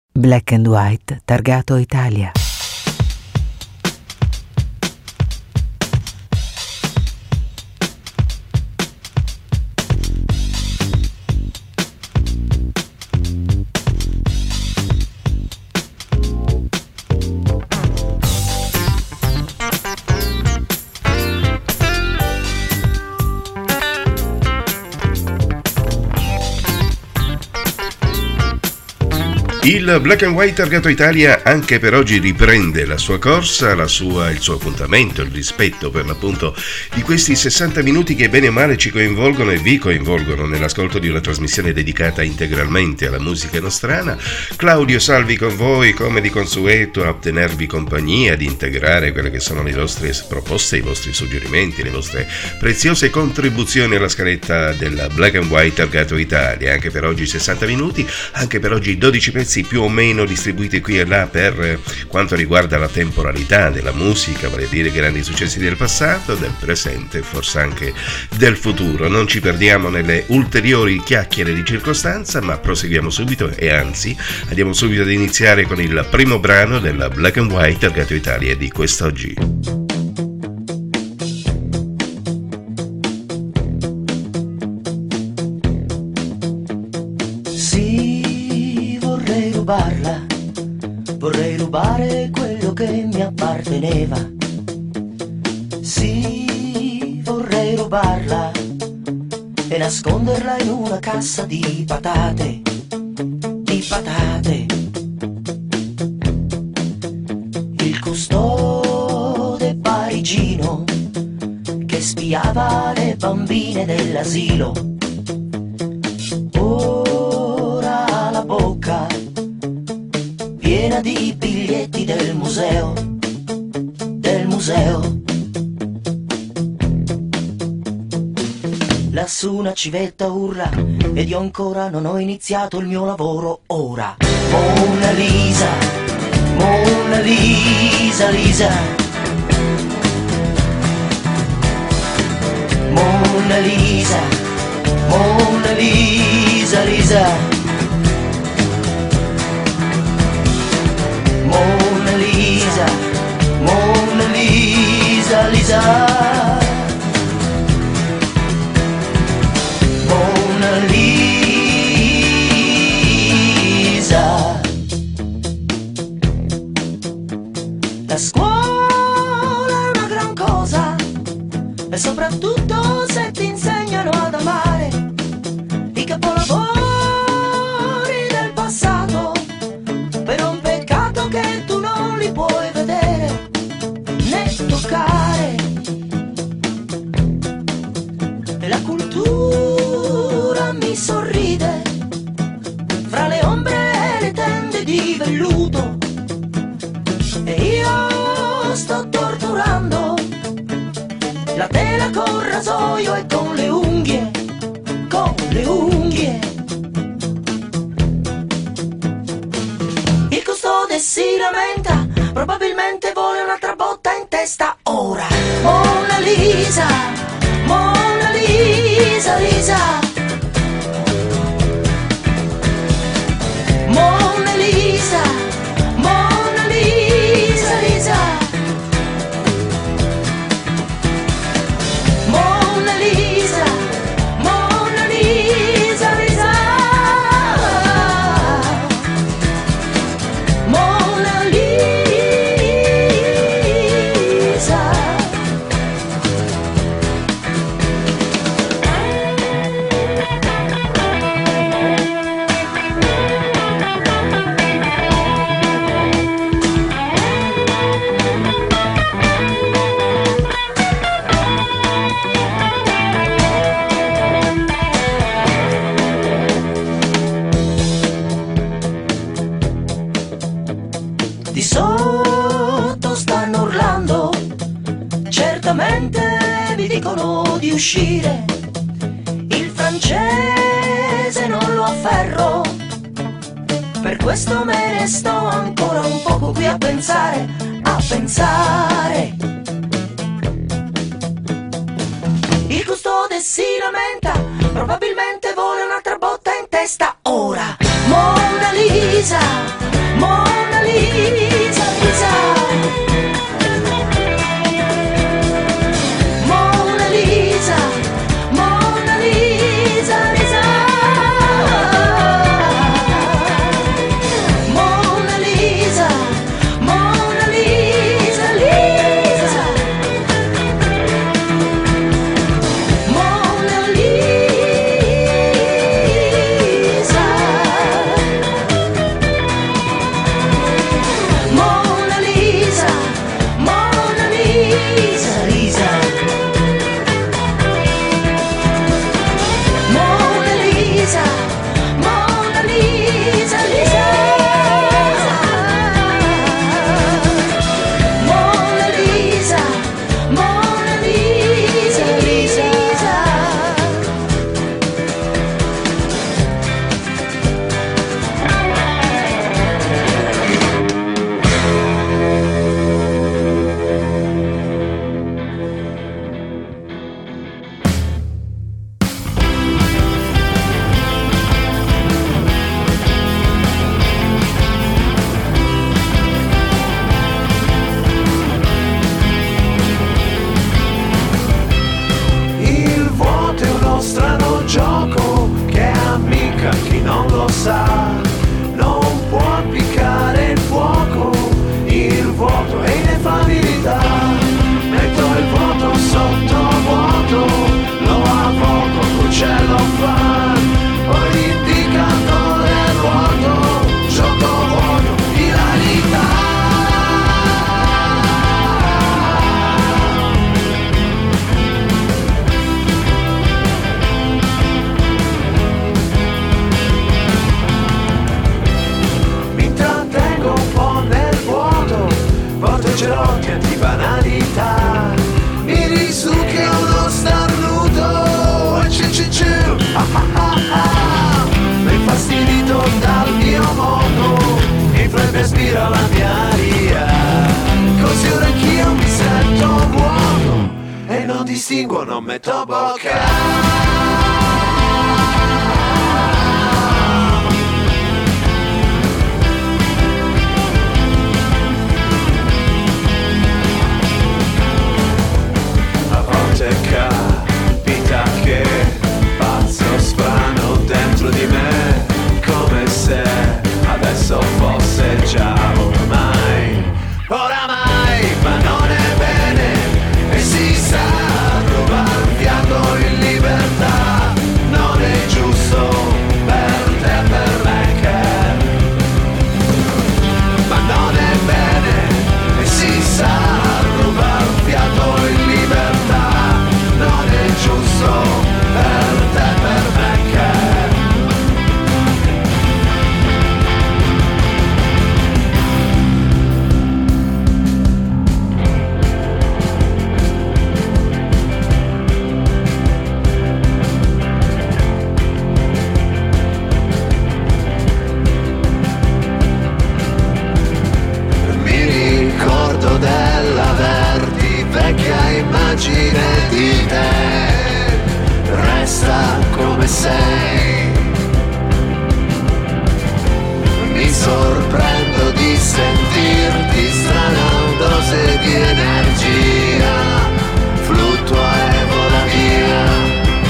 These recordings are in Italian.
Black and White, targato Italia. Il Black and White targato Italia anche per oggi riprende la sua corsa, il suo appuntamento, il rispetto per l'appunto di questi 60 minuti che bene o male ci coinvolgono e vi coinvolgono nell'ascolto di una trasmissione dedicata integralmente alla musica nostrana. Claudio Salvi con voi come di consueto a tenervi compagnia, ad integrare quelle che sono le vostre proposte, i vostri suggerimenti, le vostre preziose contribuzioni alla scaletta del Black and White targato Italia. Anche per oggi 60 minuti, anche per oggi 12 pezzi più o meno distribuiti qui e là per quanto riguarda la temporalità della musica, vale a dire grandi successi del passato, del presente e forse anche del futuro. Non ci perdiamo nelle ulteriori chiacchiere di circostanza, ma proseguiamo subito e anzi andiamo subito ad iniziare con il primo brano della Black and White targato Italia di quest'oggi. Vorrei rubare quello che mi apparteneva. Sì, vorrei rubarla e nasconderla in una cassa di patate, di patate. Il custode parigino che spiava le bambine dell'asilo ora ha la bocca piena di biglietti del museo, del museo. Lassù una civetta urla ed io ancora non ho iniziato il mio lavoro ora. Mona Lisa, Mona Lisa, Lisa. Mona Lisa, Mona Lisa, Lisa. Mona Lisa, Mona Lisa, Lisa. Mona Lisa. La scuola è una gran cosa e soprattutto se ti insegnano ad amare i capolavori del passato. Che tu non li puoi vedere né toccare. E la cultura mi sorride fra le ombre e le tende di velluto e io sto torturando la tela col rasoio e con le unghie, con le unghie. Si lamenta, probabilmente vuole un'altra botta in testa ora. Mona Lisa, Mona Lisa, Lisa. Mona Lisa, Mona Lisa, Lisa. Mona Lisa, Mona Lisa, Lisa. Mona Lisa. Di sotto stanno urlando, certamente mi dicono di uscire. Il francese non lo afferro, per questo me ne sto ancora un poco qui a pensare, a pensare. Il custode si lamenta, probabilmente vuole un'altra botta in testa ora. Mona Lisa, cerotti antibanalità. Mi risucchia uno starnuto, mi infastidito dal mio mondo, influenza mi aspira la mia aria, così ora anch'io mi sento vuoto e non distinguo, non metto bocca. Capita che pazzo strano dentro di me, come se adesso fosse già oramai, ma non è bene e si sa rubar fiato in libertà, non è giusto per te e per me ma non è bene e si sa rubar fiato in libertà, non è giusto per te e per me mi ricordo dell'averti vecchia immagine di te, resta come sei. Mi sorprendo di sentirti strana dose di energia, fluttua e vola via.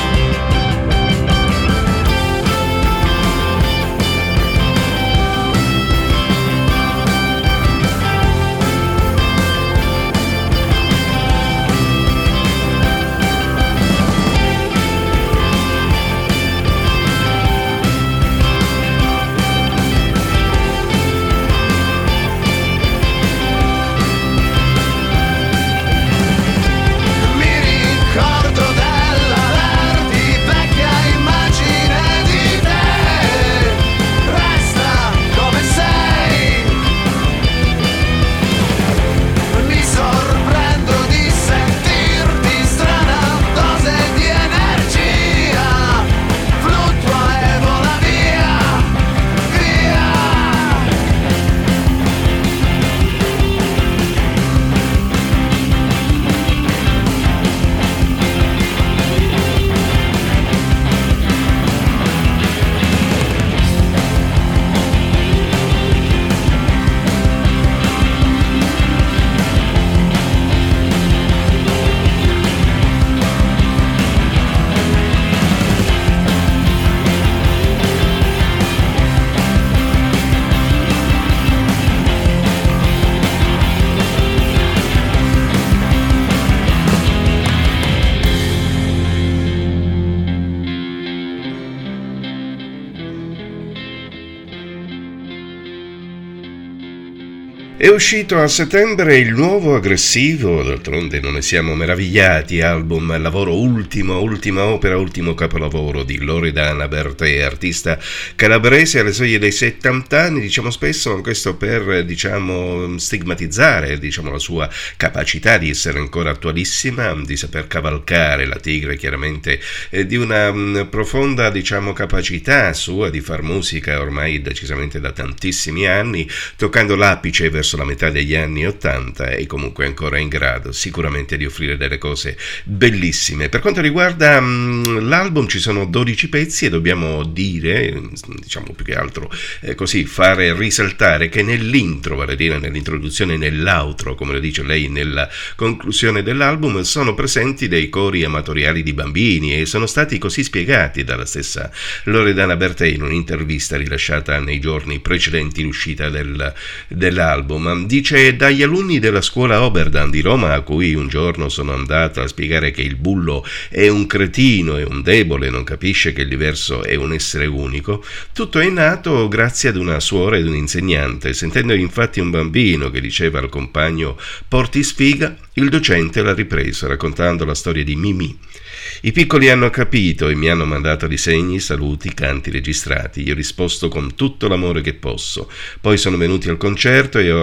È uscito a settembre il nuovo aggressivo, d'altronde non ne siamo meravigliati, album, lavoro ultima opera, ultimo capolavoro di Loredana Bertè, artista calabrese alle soglie dei 70 anni, diciamo spesso, ma questo per, stigmatizzare, la sua capacità di essere ancora attualissima, di saper cavalcare la tigre, chiaramente, di una profonda, capacità sua di far musica ormai decisamente da tantissimi anni, toccando l'apice verso la metà degli anni 80 e comunque ancora in grado sicuramente di offrire delle cose bellissime. Per quanto riguarda l'album ci sono 12 pezzi e dobbiamo dire, più che altro così, fare risaltare che nell'intro, vale a dire nell'introduzione e nell'outro, come lo dice lei nella conclusione dell'album, sono presenti dei cori amatoriali di bambini e sono stati così spiegati dalla stessa Loredana Bertè in un'intervista rilasciata nei giorni precedenti l'uscita dell'album. Dice: dagli alunni della scuola Oberdan di Roma, a cui un giorno sono andata a spiegare che il bullo è un cretino, è un debole, non capisce che il diverso è un essere unico, tutto è nato grazie ad una suora ed un insegnante. Sentendo infatti un bambino che diceva al compagno "porti sfiga", il docente l'ha ripreso raccontando la storia di Mimì. I piccoli hanno capito e mi hanno mandato disegni, saluti, canti registrati. Io ho risposto con tutto l'amore che posso. Poi sono venuti al concerto e ho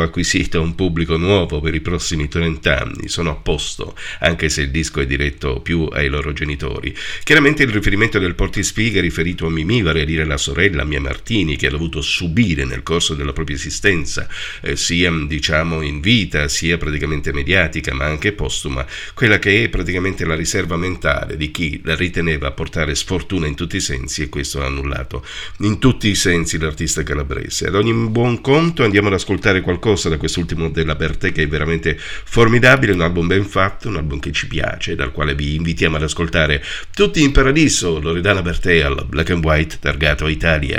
acquisito un pubblico nuovo per i prossimi 30 anni, sono a posto, anche se il disco è diretto più ai loro genitori. Chiaramente il riferimento del Portisfiga è riferito a Mimì, vale a dire la sorella Mia Martini, che ha dovuto subire nel corso della propria esistenza, sia diciamo in vita, sia praticamente mediatica, ma anche postuma, quella che è praticamente la riserva mentale di chi la riteneva portare sfortuna in tutti i sensi, e questo ha annullato in tutti i sensi l'artista calabrese. Ad ogni buon conto andiamo ad ascoltare qualcosa da quest'ultimo della Bertè, che è veramente formidabile, un album ben fatto, un album che ci piace, dal quale vi invitiamo ad ascoltare Tutti in Paradiso, Loredana Bertè alla Black and White targato Italia.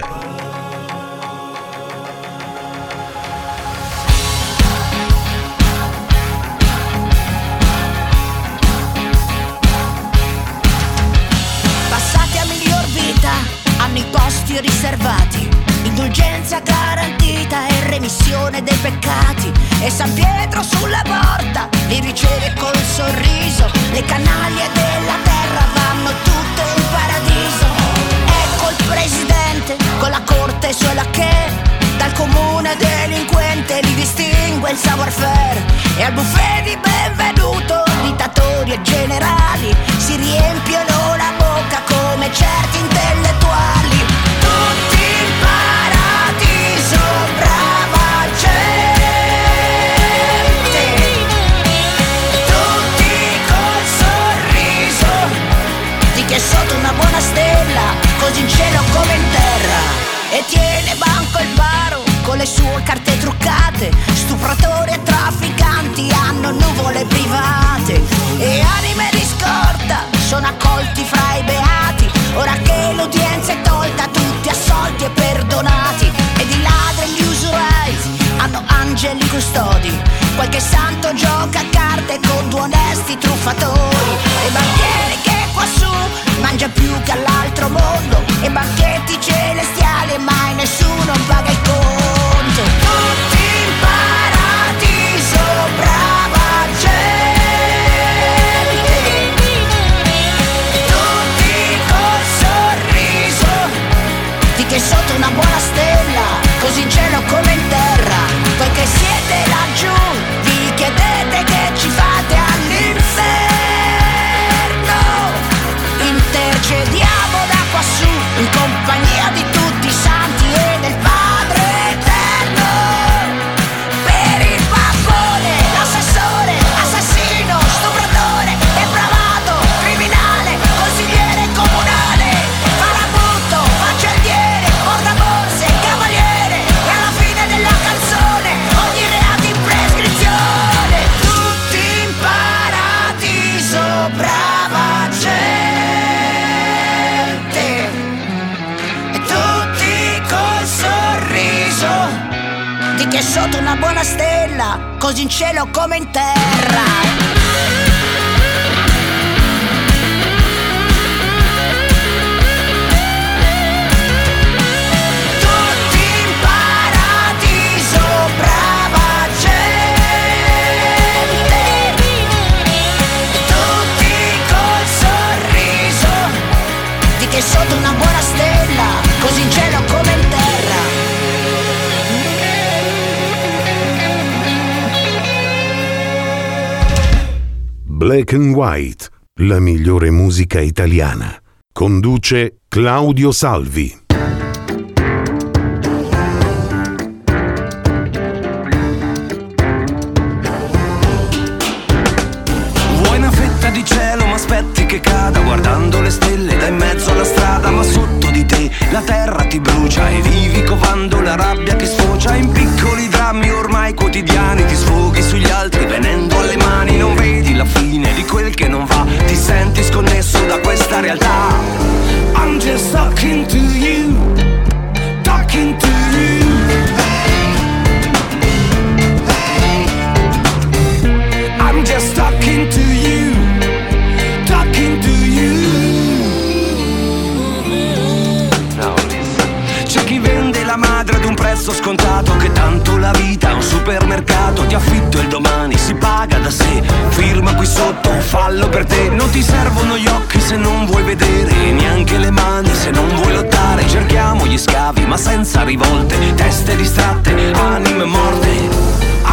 Passati a miglior vita, hanno i posti riservati, indulgenza garantita e remissione dei peccati, e San Pietro sulla porta li riceve col sorriso, le canaglie della terra vanno tutte in paradiso. Ecco il presidente con la corte sulla che dal comune delinquente li distingue il savoir-faire, e al buffet di benvenuto dittatori e generali si riempiono la bocca come certi intellettuali. Tutti in paradiso, brava gente, tutti col sorriso di chi è sotto una buona stella, così in cielo come in terra. E tiene banco il baro con le sue carte truccate, stupratori e trafficanti hanno nuvole private, e anime di scorta sono accolti fra i beati, ora che l'udienza è tolta tutti assolti e perdonati. Ed i ladri e gli usurai hanno angeli custodi, qualche santo gioca a carte con due onesti truffatori, e banchieri che quassù mangia più che all'altro mondo, e banchetti celestiali e mai nessuno paga il conto. Tutti in paradiso, brava gente, tutti col sorriso di chi è sotto una buona stella, così in cielo come in terra. Perché siete laggiù, vi chiedete che ci fate all'inferno, intercediamo da quassù in compagnia di tutti i santi e del Padre Eterno, per il pappone, l'assessore, assassino, stupratore, depravato, criminale, consigliere comunale, farabutto, faccendiere, portaborse, cavaliere, e alla fine della canzone ogni reato in prescrizione. Tutti in paradiso, brava gente, e tutti col sorriso di chi è sotto una buona stella, così in cielo come in terra. Tutti in paradiso, brava gente, tutti col sorriso di chi è sotto una buona stella, così in cielo come in terra. Black and White, la migliore musica italiana. Conduce Claudio Salvi. Vuoi una fetta di cielo, ma aspetti che cada, guardando le stelle da in mezzo alla strada, ma sotto di te la terra ti brucia e vivi covando la rabbia che sfocia in piccoli drammi ormai quotidiani, ti sfoghi sugli altri venendo alle mani, non vedi la fine di quel che non va, ti senti sconnesso da questa realtà. I'm just talking to you, talking to you. I'm just talking to you, talking to you. C'è chi vende la madre ad un prezzo scontato, che tanto la vita è un supermercato, ti affitto il domani, si paga da sé, firma qui sotto, fallo per te. Non ti servono gli occhi se non vuoi vedere, neanche le mani se non vuoi lottare. Cerchiamo gli scavi ma senza rivolte, teste distratte, anime morte.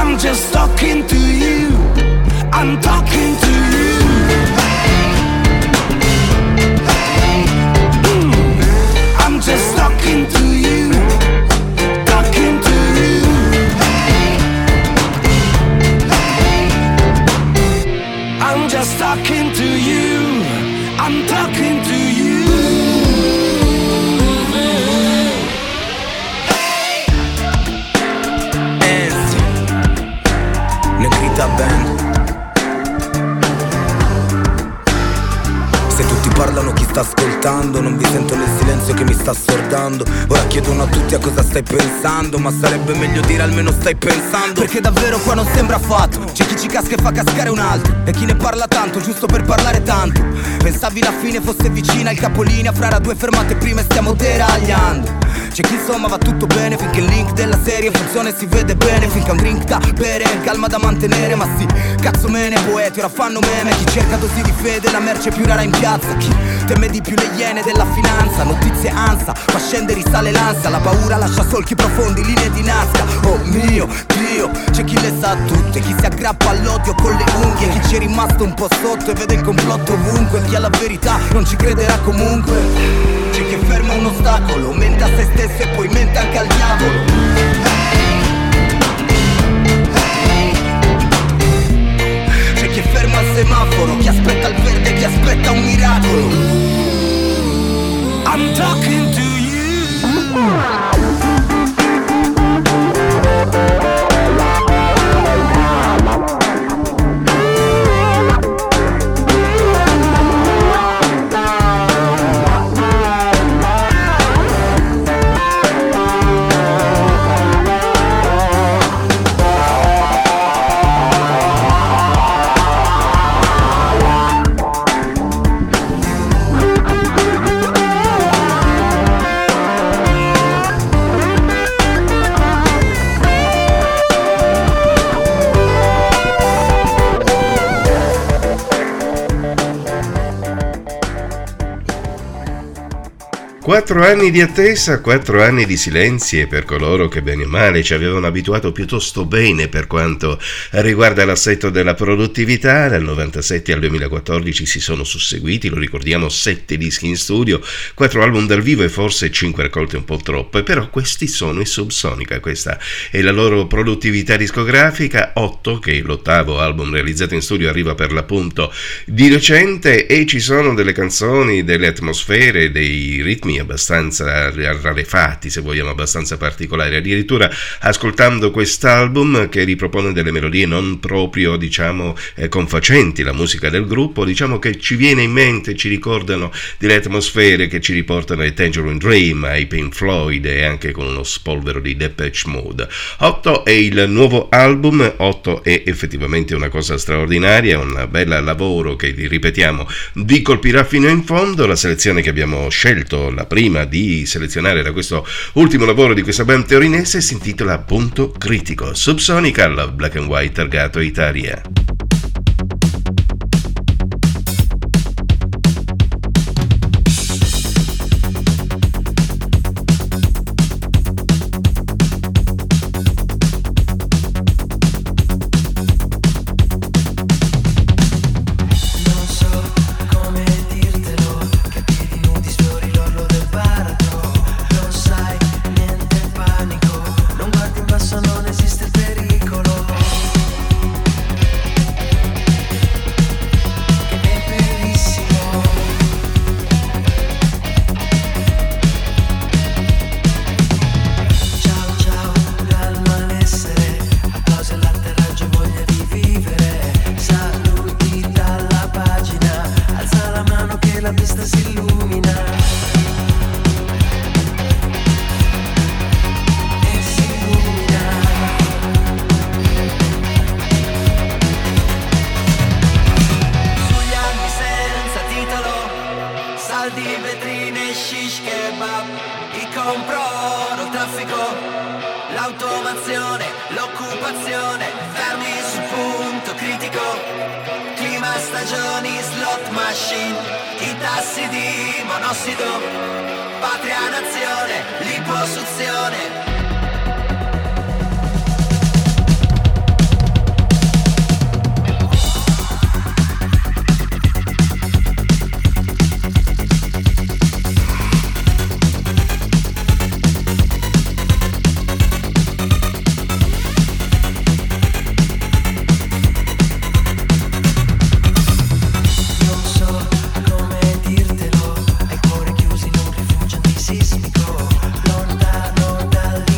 pensando. Ora chiedono a tutti a cosa stai pensando, ma sarebbe meglio dire almeno stai pensando, perché davvero qua non sembra affatto. C'è chi ci casca e fa cascare un altro, e chi ne parla tanto giusto per parlare tanto. Pensavi la fine fosse vicina, il capolinea fra due fermate prima e stiamo deragliando. C'è chi insomma va tutto bene finché il link della serie funziona e si vede bene, finché un drink da bere, calma da mantenere. Ma sì, cazzo me ne poeti ora fanno meme. Chi cerca dosi di fede, la merce più rara in piazza. Chi teme di più le iene della finanza, notizie ansia, fa scendere risale l'ansia. La paura lascia solchi profondi, linee di Nazca. Oh mio Dio, c'è chi le sa tutte, chi si aggrappa all'odio con le unghie, chi ci è rimasto un po' sotto e vede il complotto ovunque. Chi ha la verità non ci crederà comunque. C'è chi ferma un ostacolo, mente a se stesso e poi mente anche al diavolo. C'è chi ferma al semaforo, chi aspetta il verde, chi aspetta un miracolo. I'm talking to you. Quattro anni di attesa, 4 anni di silenzi per coloro che bene o male ci avevano abituato piuttosto bene per quanto riguarda l'assetto della produttività. Dal 97 al 2014 si sono susseguiti, lo ricordiamo, 7 dischi in studio, 4 album dal vivo e forse 5 raccolte un po' troppe, però questi sono i Subsonica, questa è la loro produttività discografica. 8, che è l'8º album realizzato in studio, arriva per l'appunto di recente, e ci sono delle canzoni, delle atmosfere, dei ritmi abbastanza rarefatti, se vogliamo, abbastanza particolari. Addirittura ascoltando quest'album, che ripropone delle melodie non proprio, diciamo, confacenti la musica del gruppo, diciamo che ci viene in mente, ci ricordano delle atmosfere che ci riportano ai Tangerine Dream, ai Pink Floyd, e anche con uno spolvero di Depeche Mode. 8 è il nuovo album, 8 è effettivamente una cosa straordinaria, un bel lavoro che, ripetiamo, vi colpirà fino in fondo. La selezione che abbiamo scelto, la prima di selezionare da questo ultimo lavoro di questa band torinese, si intitola Punto Critico. Subsonica, la Black and White targato Italia. Non esiste il pericolo. l'automazione, l'occupazione, fermi sul punto critico, clima, stagioni, slot machine, i tassi di monossido, patria, nazione, liposuzione. Lontano dal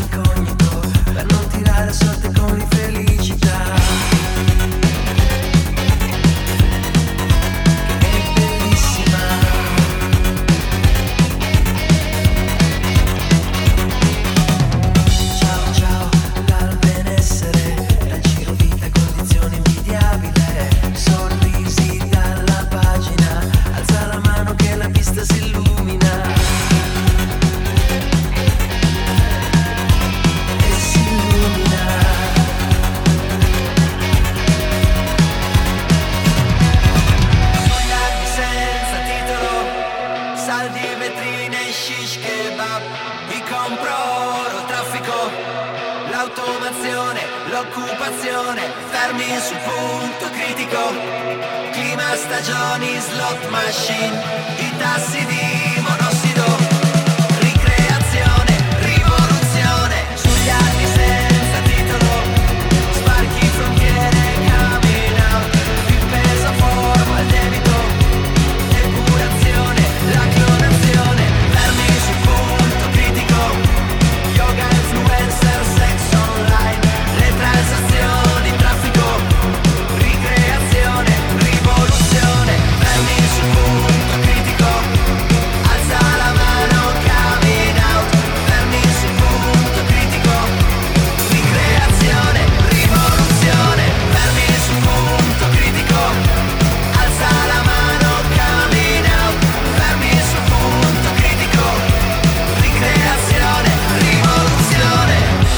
l'automazione, l'occupazione, fermi sul punto critico, clima, stagioni, slot machine, i tassi di monossido, ricreazione, rivoluzione, sugli anni senza titolo, sbarchi, frontiere, coming out, il peso forma il debito, depurazione, la clonazione, fermi sul punto critico, yoga, influencer, sex online, le transazioni, traffico, ricreazione, rivoluzione, fermi sul punto critico, alza la mano, coming out, fermi sul punto critico, ricreazione, rivoluzione, fermi sul punto critico, alza la mano, coming out, fermi sul punto critico, ricreazione, rivoluzione.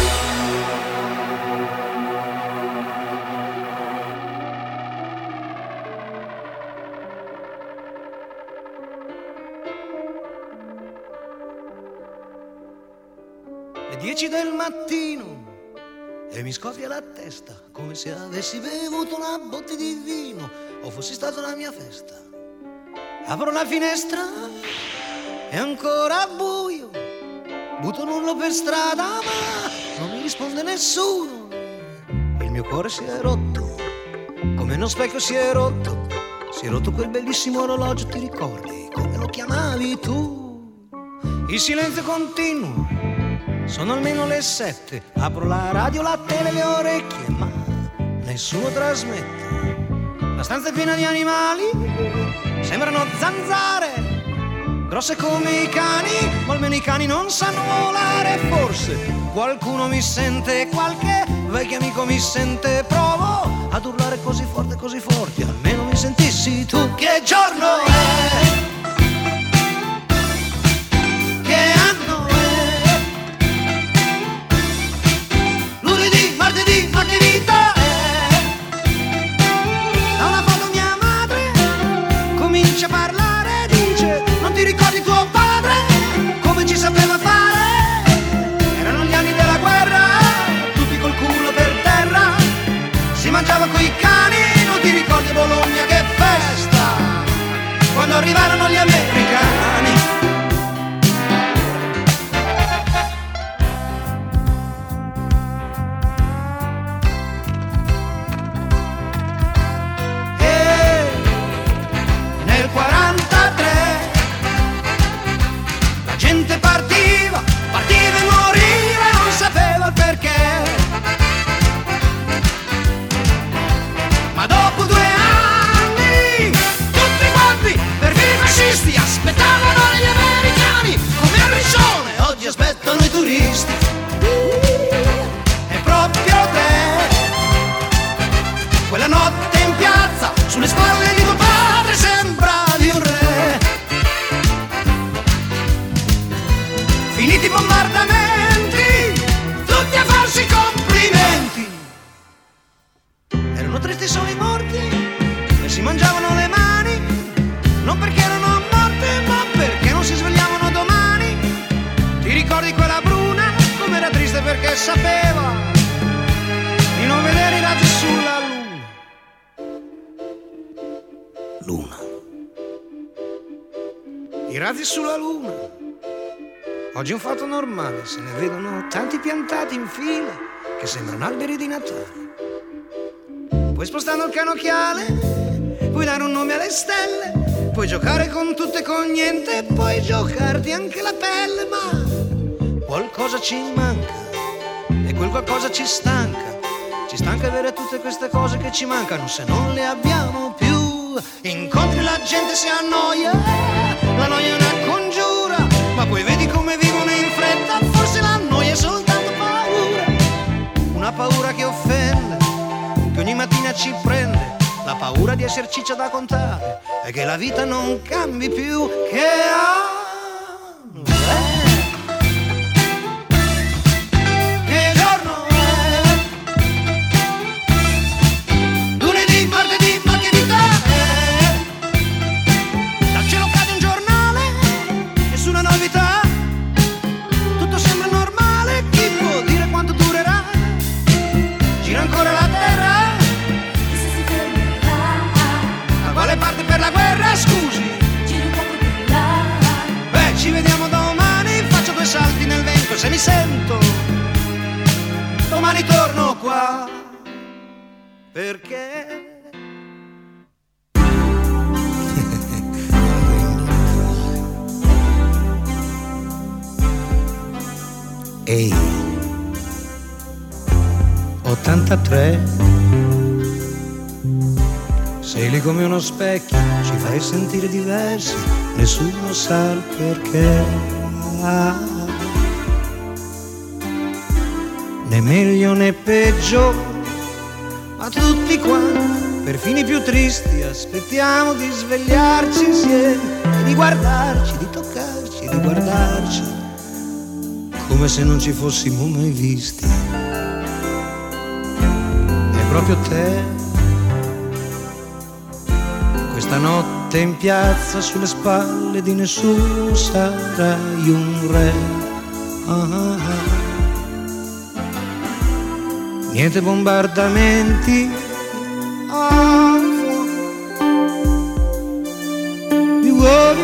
Le 10 del mattino e mi scoppia la testa come se avessi bevuto una botte di vino o fossi stato alla mia festa. Apro la finestra, è ancora buio, butto un urlo per strada ma non mi risponde nessuno. Il mio cuore si è rotto, come uno specchio si è rotto quel bellissimo orologio, ti ricordi come lo chiamavi tu? Il silenzio continuo, sono almeno le 7, apro la radio, la tele, le orecchie, ma nessuno trasmette. La stanza è piena di animali, sembrano zanzare, grosse come i cani, ma almeno i cani non sanno volare. Forse qualcuno mi sente, qualche vecchio amico mi sente, provo ad urlare così forte, almeno mi sentissi tu. Che giorno è? Che anno è? Lunedì, martedì, ma che vita è? Da una foto mia madre comincia a parlare, dice: non ti ricordi tuo padre? Come ci sapeva fare? Erano gli anni della guerra, tutti col culo per terra, si mangiava coi cani. Non ti ricordi Bologna, che festa, quando arrivarono gli americani? E nel 43 la gente partiva e moriva, non sapeva il perché. Ma dopo 2 anni tutti quanti, perfino i fascisti, aspettavano gli americani come a Riccione, oggi aspettano i turisti. E proprio te, quella notte in piazza, sulle spalle di tuo padre sembravi un re. Finiti i bombardamenti, tutti a farsi complimenti. Erano tristi solo i morti e si mangiavano le mani, non perché erano morte ma perché non si svegliavano domani. Ti ricordi quella bruna com'era triste perché sapeva di non vedere i razzi sulla luna. I razzi sulla luna oggi è un fatto normale, se ne vedono tanti piantati in fila che sembrano alberi di Natale. Puoi spostare il canocchiale, puoi dare un nome alle stelle, puoi giocare con tutto e con niente, puoi giocarti anche la pelle, ma qualcosa ci manca e quel qualcosa ci stanca. Ci stanca avere tutte queste cose che ci mancano se non le abbiamo più. Incontri la gente, si annoia, la noia è una congiura, ma poi vedi come vivono in fretta, forse la noia è soltanto paura. Una paura che offende, che ogni mattina ci prende, la paura di essere ciccia da contare e che la vita non cambi più. Che anno è? Che giorno è? Lunedì, martedì, ma che vita è? Dal cielo cade un giornale, nessuna novità, tutto sembra normale, chi può dire quanto durerà? ritorno qua, perché Ehi, 83, sei lì come uno specchio, ci fai sentire diversi, nessuno sa il perché. Né meglio né peggio, ma tutti quanti, perfino i più tristi, aspettiamo di svegliarci insieme e di guardarci, di toccarci, di guardarci come se non ci fossimo mai visti. E proprio te, questa notte in piazza sulle spalle di nessuno sarai un re. Niente bombardamenti, di uomini,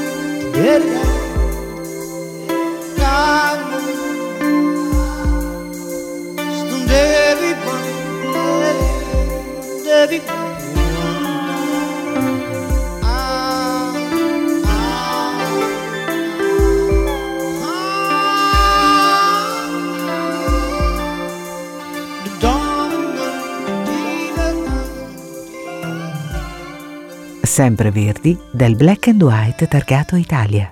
Sempre Verdi del Black and White targato Italia.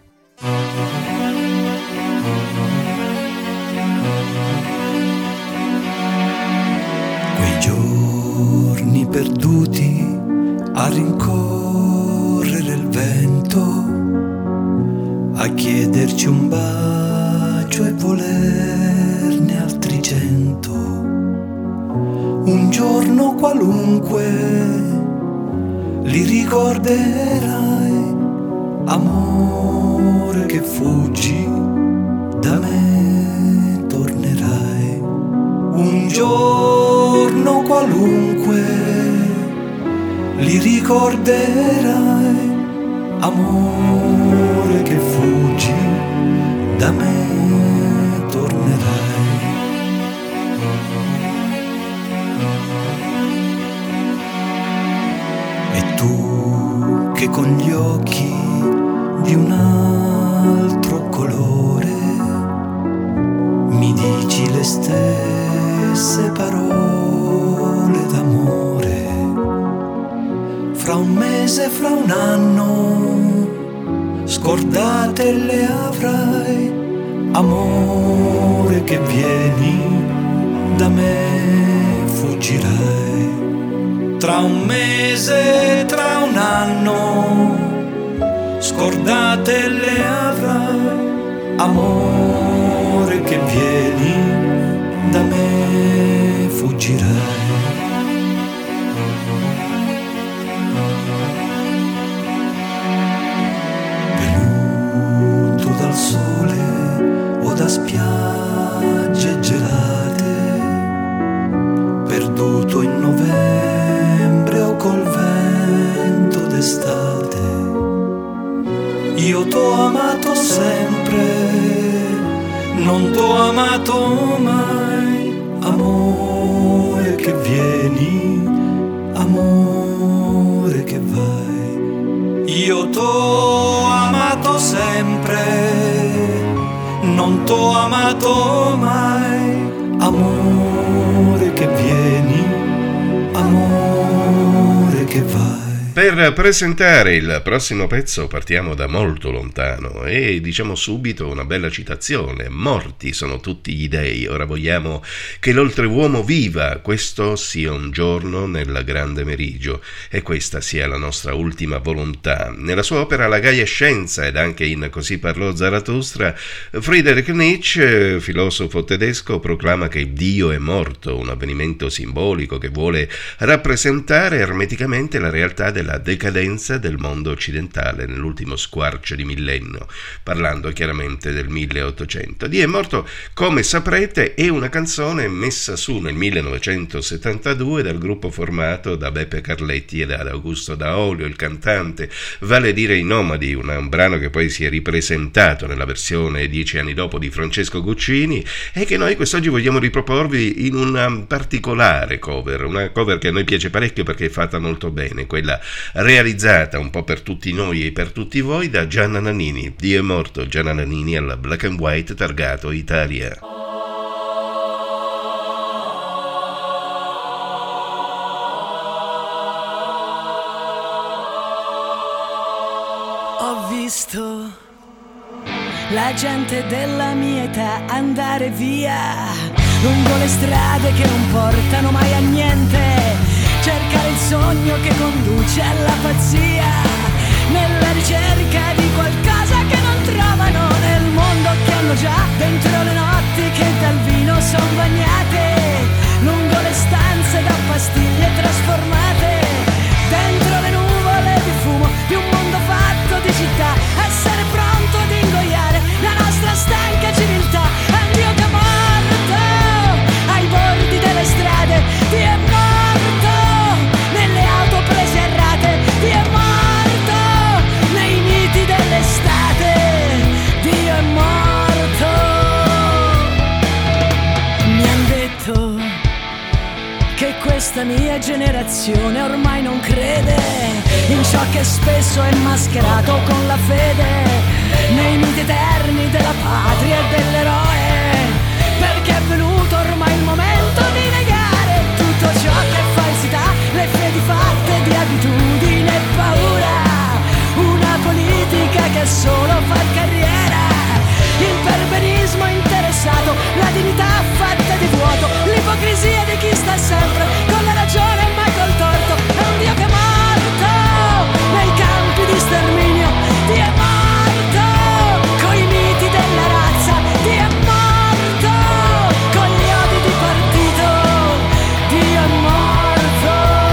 Quei giorni perduti a rincorrere il vento, a chiederci un bacio e volerne altri 100. Un giorno qualunque li ricorderai, amore che fuggi, da me tornerai. Un giorno qualunque li ricorderai, amore che fuggi, da me tornerai. Tu che con gli occhi di un altro colore mi dici le stesse parole d'amore, fra un mese, fra un anno, scordate le avrai, amore che vieni, da me fuggirai. Tra un mese, tra un anno, scordate le avrai, amore che vieni, da me fuggirai. Venuto dal sole o da spiagge gelate, perduto in novembre col vento d'estate, io t'ho amato sempre, non t'ho amato mai, amore che vieni, amore che vai. Io t'ho amato sempre, non t'ho amato mai, amore che vieni, amore che vai. Per presentare il prossimo pezzo partiamo da molto lontano e diciamo subito una bella citazione: morti sono tutti gli dei, ora vogliamo che l'oltreuomo viva, questo sia un giorno nella grande meriggio e questa sia la nostra ultima volontà. Nella sua opera La Gaia Scienza ed anche in Così parlò Zarathustra, Friedrich Nietzsche, filosofo tedesco, proclama che Dio è morto, un avvenimento simbolico che vuole rappresentare ermeticamente la realtà delle la decadenza del mondo occidentale nell'ultimo squarcio di millennio, parlando chiaramente del 1800. Dio è morto, come saprete, è una canzone messa su nel 1972 dal gruppo formato da Beppe Carletti e da Augusto Daolio, il cantante, vale a dire i Nomadi, un brano che poi si è ripresentato nella versione 10 anni dopo di Francesco Guccini e che noi quest'oggi vogliamo riproporvi in una particolare cover, una cover che a noi piace parecchio perché è fatta molto bene, quella realizzata un po' per tutti noi e per tutti voi da Gianna Nannini. Dio è morto, Gianna Nannini alla Black and White targato Italia. Ho visto la gente della mia età andare via lungo le strade che non portano mai a niente, cercare il sogno che conduce alla pazzia, nella ricerca di qualcosa che non trovano nel mondo che hanno già, dentro le notti che dal vino son bagnate, lungo le stanze da pastiglie trasformate, dentro le nuvole di fumo di un mondo fatto di città, essere pronto ad ingoiare la nostra stanca civiltà. Dio che è morto ai bordi delle strade, Dio è morto nelle auto prese a rate, Dio è morto nei miti dell'estate, Dio è morto. Mi han detto che questa mia generazione ormai non crede in ciò che spesso è mascherato con la fede, nei miti eterni della patria e dell'eroe, perché è venuto ormai il momento di negare tutto ciò che è falsità, le fedi fatte di abitudine e paura, una politica che solo fa carriera, il perbenismo interessato, la dignità fatta di vuoto, l'ipocrisia di chi sta sempre con la ragione ma col torto. È un Dio che è morto nei campi di sterminio, Dio è morto coi miti della razza, Dio è morto con gli odi di partito, Dio è morto.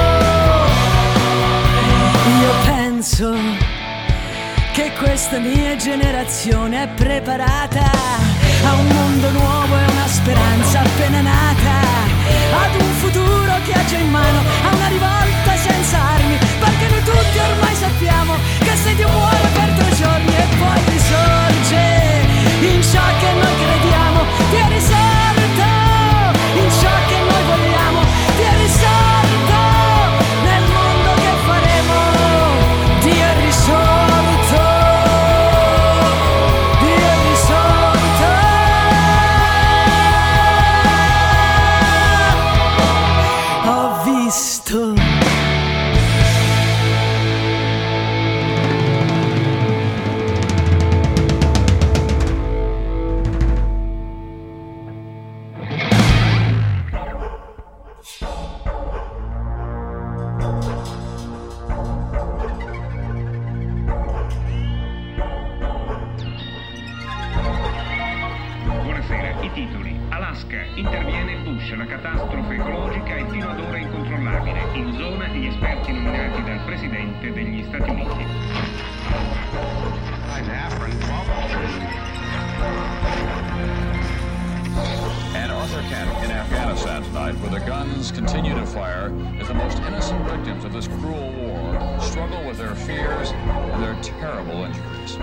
Io penso che questa mia generazione è preparata a un mondo nuovo e una speranza appena nata, ad un futuro che ha già in mano, a una rivolta senza armi, perché noi tutti ormai sappiamo che se Dio muore per 3 giorni e poi risorge in ciò che noi crediamo, Dio è risorto in ciò che noi vogliamo, Dio è risorto nel mondo che faremo, Dio è risorto, Dio è risorto. Ho visto Buonasera, i titoli. Alaska, interviene Bush, la catastrofe ecologica è fino ad ora incontrollabile. In zona gli esperti nominati dal Presidente degli Stati Uniti. An Arthur camp in Afghanistan tonight, where the guns continue to fire, as the most innocent victims of this cruel war struggle with their fears and their terrible injuries.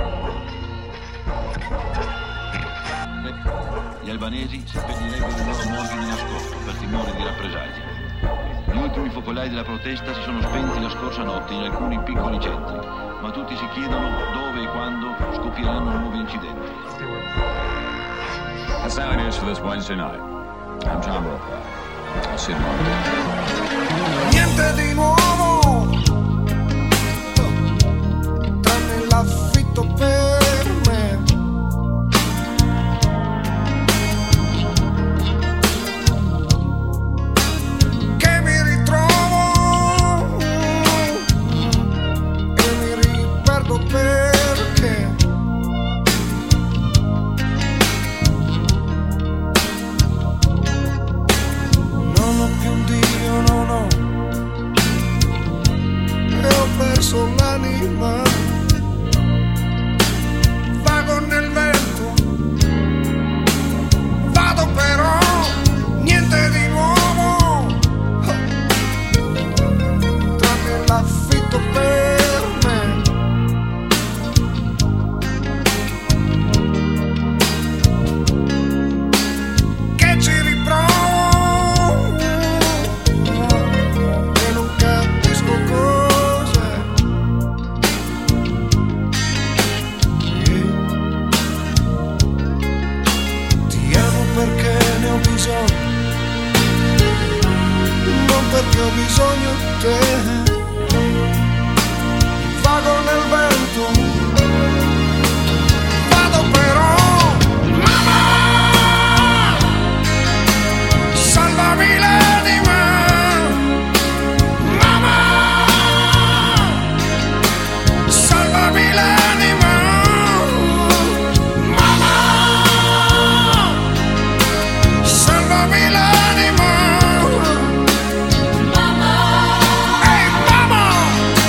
Gli albanesi seppellirebbero i loro morti di nascosto per timore di rappresaglie. Gli ultimi focolai della protesta si sono spenti la scorsa notte in alcuni piccoli centri, ma tutti si chiedono dove e quando scoppieranno nuovi incidenti. That's how it is for this Wednesday night. I'm John Brokaw. I'll see you tomorrow. Niente di nuovo, tranne l'affitto per me. Che mi ritrovo e mi riperdo perché non ho più un Dio, non ho bisogno di te. Vago nel vento, vado però, mamma, salvami l'anima, mamma, salvami l'anima, mamma, salvami l'anima, mamma, ehi mamma.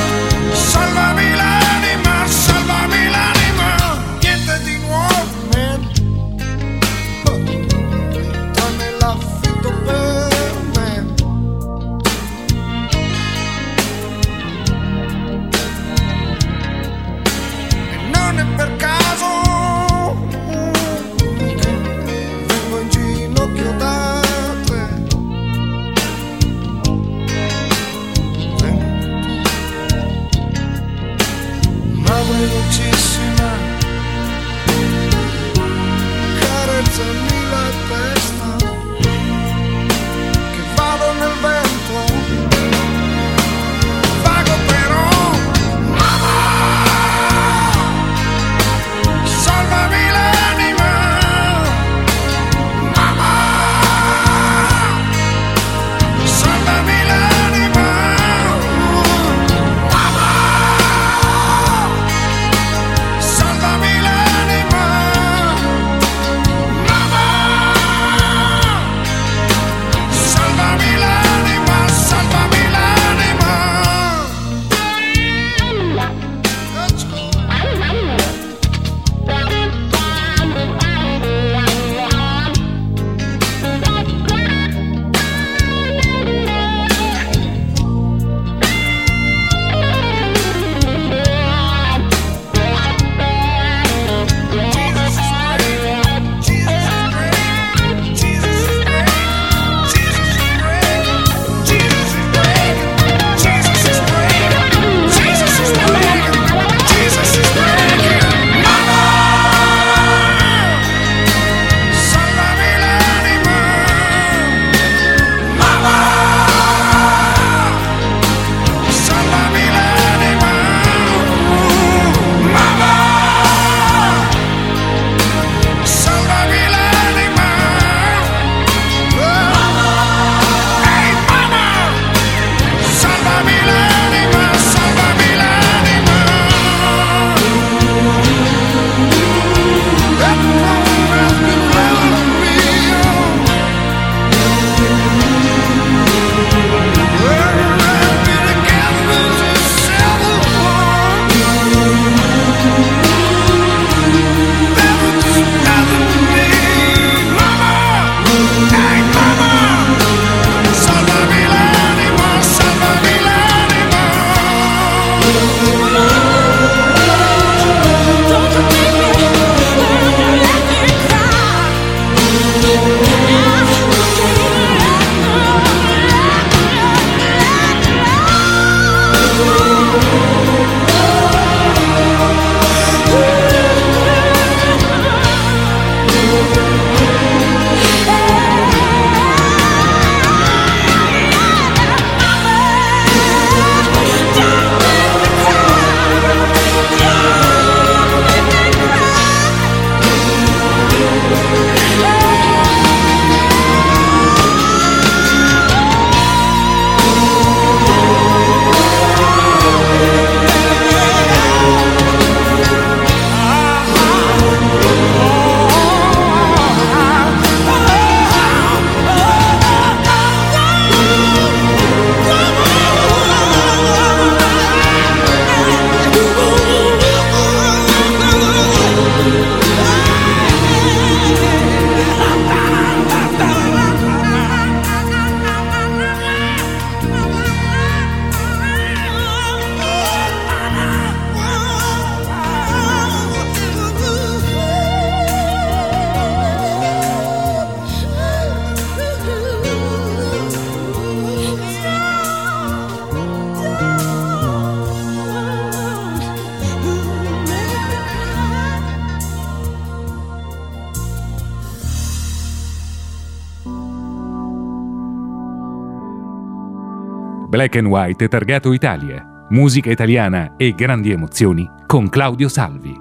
Black and White targato Italia. Musica italiana e grandi emozioni con Claudio Salvi.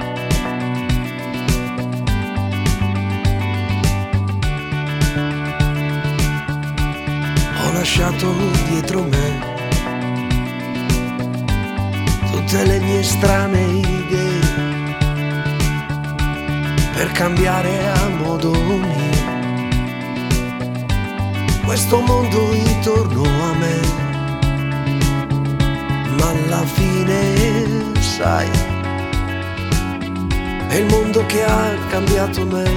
Ho lasciato dietro me tutte le mie strane idee per cambiare a modo mio questo mondo intorno a me, ma alla fine sai è il mondo che ha cambiato me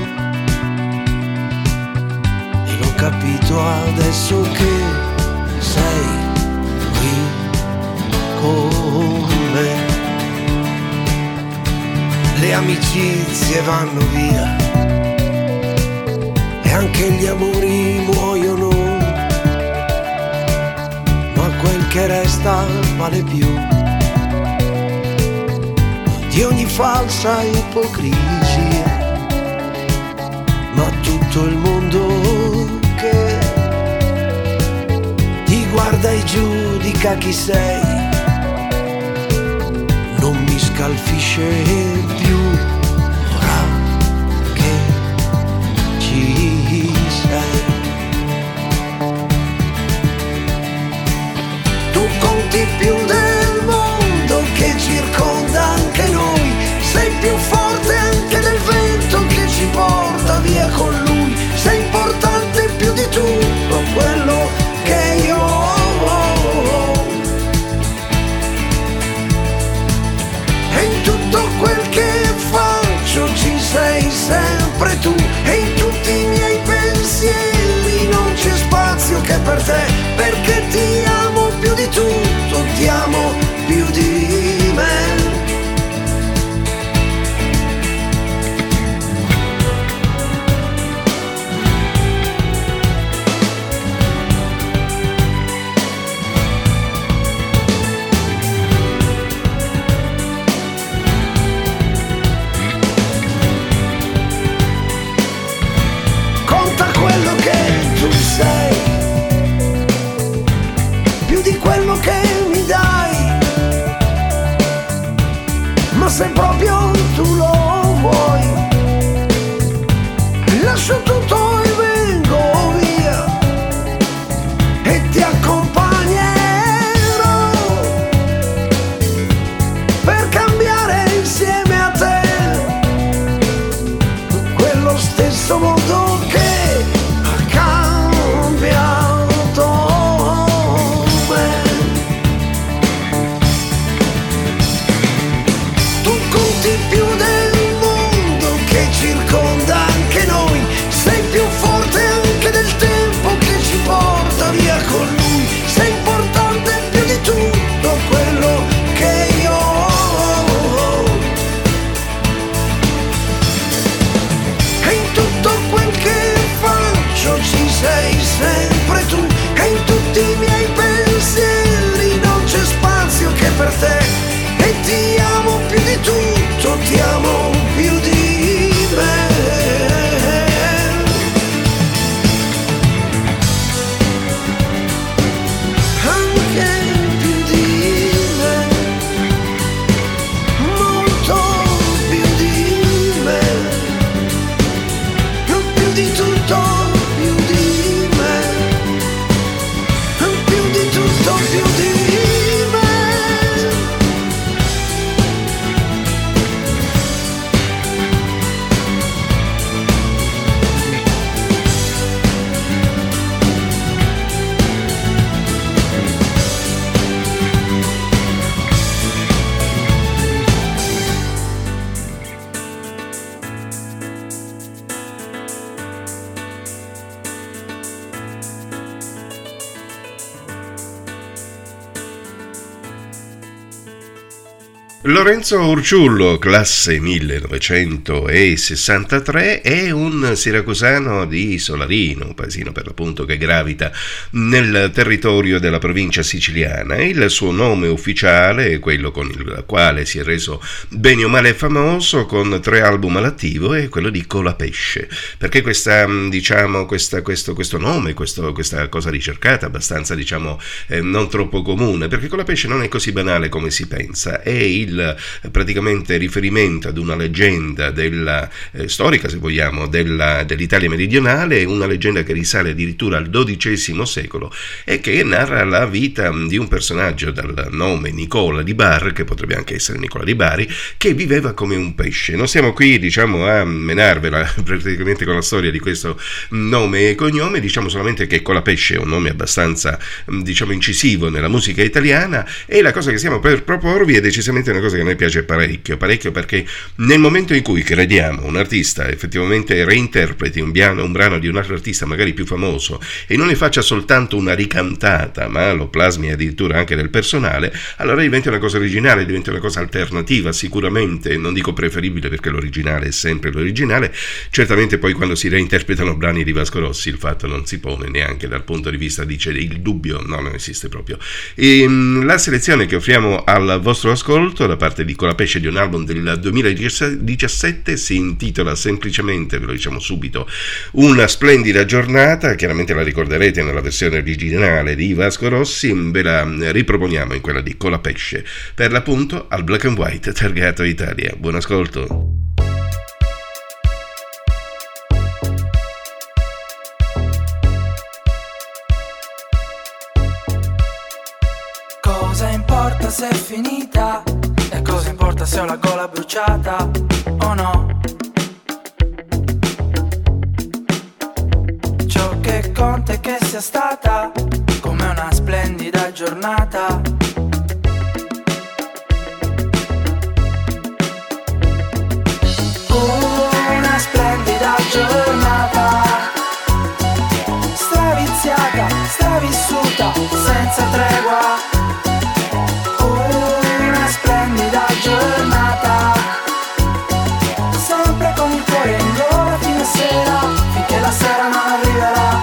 e l'ho capito adesso che sei qui con me. Le amicizie vanno via e anche gli amori muoiono, ma quel che resta vale più di ogni falsa ipocrisia, ma tutto il mondo che ti guarda e giudica chi sei non mi scalfisce più ora che ci sei. Tu conti più del mondo che circonda anche noi, sei più forte anche del vento che ci porta via con lui, sei importante più di tutto quello che io ho. E in tutto quel che faccio ci sei sempre tu, e in tutti i miei pensieri non c'è spazio che per te, perché ti amo più di tutto, ti amo più di me. Conta quello che tu sei Lorenzo Urciullo, classe 1963, è un siracusano di Solarino, un paesino per l'appunto che gravita nel territorio della provincia siciliana. Il suo nome ufficiale, quello con il quale si è reso bene o male famoso, con 3 album all'attivo, è quello di Colapesce. Perché questo nome, questa cosa ricercata, abbastanza non troppo comune? Perché Colapesce non è così banale come si pensa, è il praticamente riferimento ad una leggenda storica, se vogliamo, dell'Italia meridionale, una leggenda che risale addirittura al XII secolo e che narra la vita di un personaggio dal nome Nicola di Bar, che potrebbe anche essere Nicola di Bari, che viveva come un pesce. Non siamo qui a menarvela praticamente con la storia di questo nome e cognome, diciamo solamente che Colapesce è un nome abbastanza incisivo nella musica italiana, e la cosa che stiamo per proporvi è decisamente una cosa che a noi piace parecchio, perché nel momento in cui crediamo un artista effettivamente reinterpreti un brano di un altro artista magari più famoso e non ne faccia soltanto una ricantata, ma lo plasmi addirittura anche nel personale, allora diventa una cosa originale, diventa una cosa alternativa, sicuramente, non dico preferibile perché l'originale è sempre l'originale. Certamente poi quando si reinterpretano brani di Vasco Rossi il fatto non si pone neanche dal punto di vista, dice, il dubbio, no, non esiste proprio. La selezione che offriamo al vostro ascolto da parte di Colapesce, di un album del 2017, si intitola semplicemente, ve lo diciamo subito, Una splendida giornata. Chiaramente la ricorderete nella versione originale di Vasco Rossi, ve la riproponiamo in quella di Colapesce, per l'appunto al Black and White targato Italia. Buon ascolto. Cosa importa se è finita? E cosa importa se ho la gola bruciata o no? Ciò che conta è che sia stata come una splendida giornata. Una splendida giornata, straviziata, stravissuta, senza tregua. Giornata, sempre con il cuore in gola fino a sera, finché la sera non arriverà.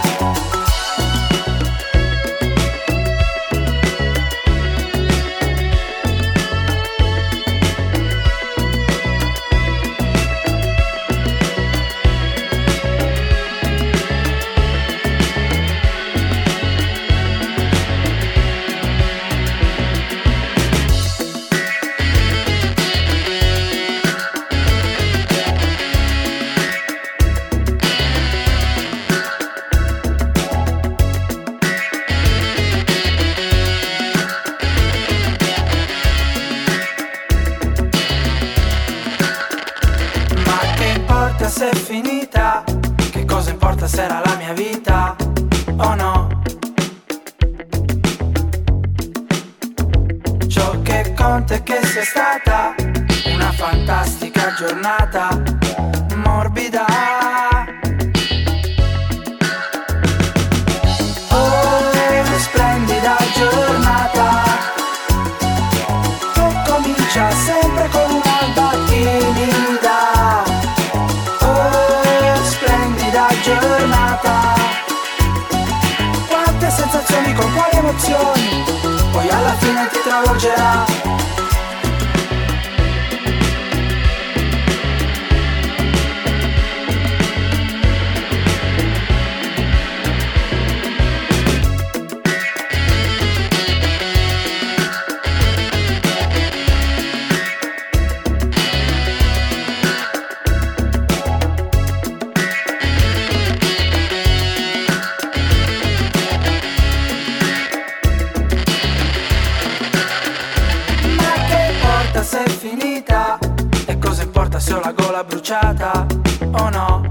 Se è finita, che cosa importa se era la mia vita o no? Ciò che conta è che sia stata una fantastica giornata, morbida. Oh, splendida giornata, che comincia sempre con un'alba timida. Giornata, quante sensazioni, con quali emozioni, poi alla fine ti travolgerà. Se ho la gola bruciata o no?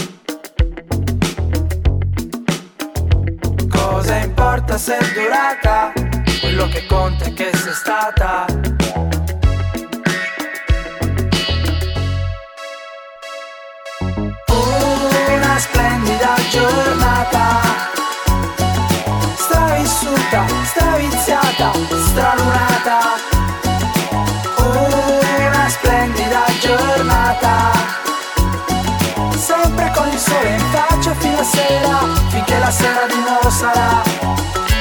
Cosa importa se è durata? Quello che conta è che sia stata una splendida giornata, stravissuta, straviziata, stralunata. sera, finché la sera di nuovo sarà.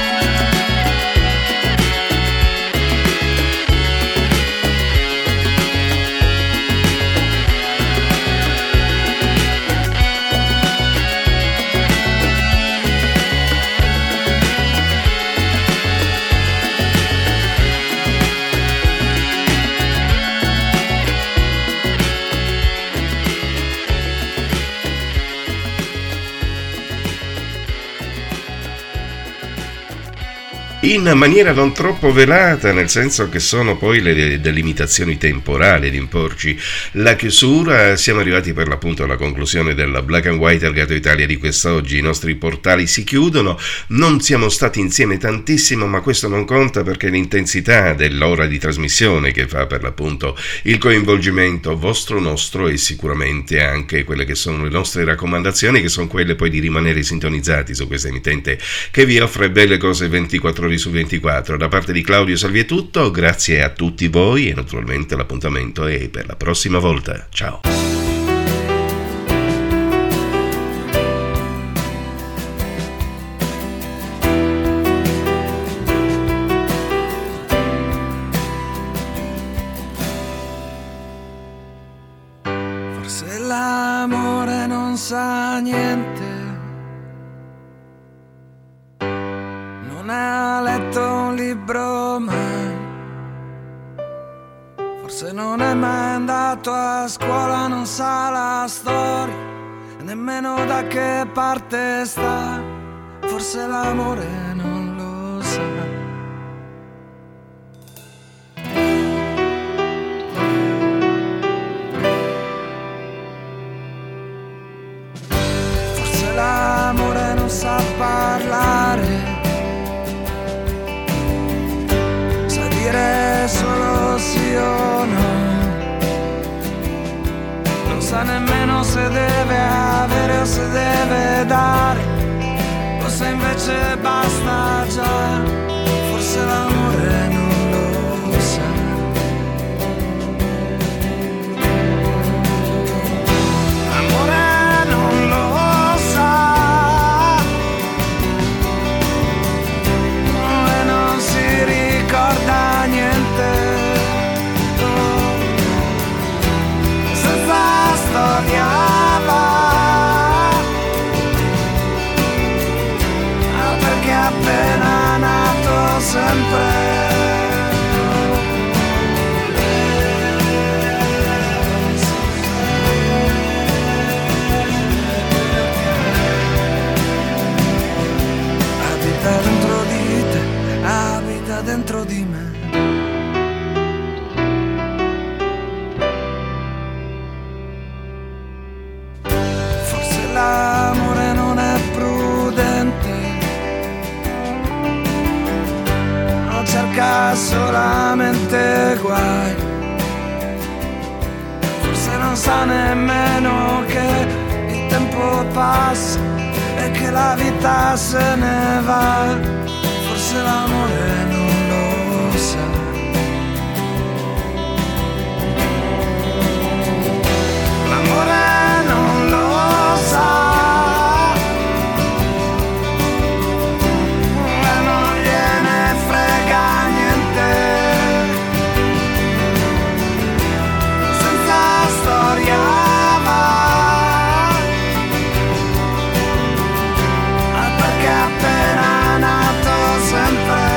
In maniera non troppo velata, nel senso che sono poi le delimitazioni temporali ad imporci la chiusura, siamo arrivati per l'appunto alla conclusione della Black and White Targato Italia di quest'oggi. I nostri portali si chiudono, non siamo stati insieme tantissimo, ma questo non conta perché l'intensità dell'ora di trasmissione che fa per l'appunto il coinvolgimento vostro, nostro e sicuramente anche quelle che sono le nostre raccomandazioni, che sono quelle poi di rimanere sintonizzati su questa emittente che vi offre belle cose 24 ore su 24. Da parte di Claudio Salvi è tutto, grazie a tutti voi e naturalmente l'appuntamento è per la prossima volta. Ciao. Forse l'amore non sa niente, non ha letto un libro mai, forse non è mai andato a scuola, non sa la storia, nemmeno da che parte sta, forse l'amore non lo sa. Forse l'amore non sa parlare, dire solo sì o no, non sa nemmeno se deve avere o se deve dare, o se invece basta già, forse l'amore non lo sa. L'amore non lo sa e non si ricorda niente, senza storia va, perché è appena nato sempre. Abita dentro di te, abita dentro di me. L'amore non è prudente, non cerca solamente guai, forse non sa nemmeno che il tempo passa e che la vita se ne va, forse l'amore non lo sa. L'amore non lo sa e non gliene frega niente, senza storia va, perché è appena nato sempre.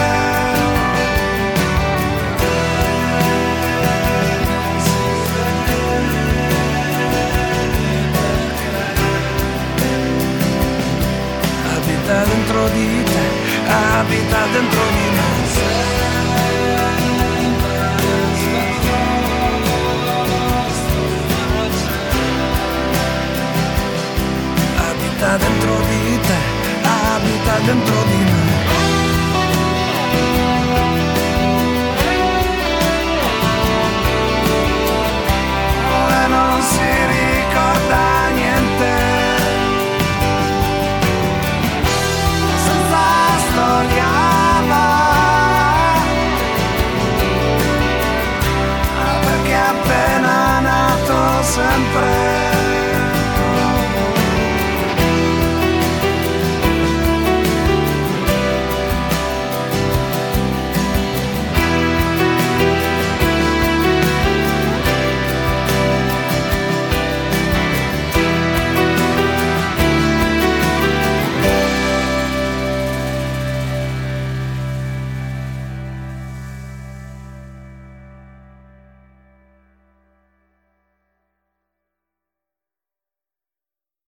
Abita dentro di te, abita dentro di me. Abita dentro di te, abita dentro di me.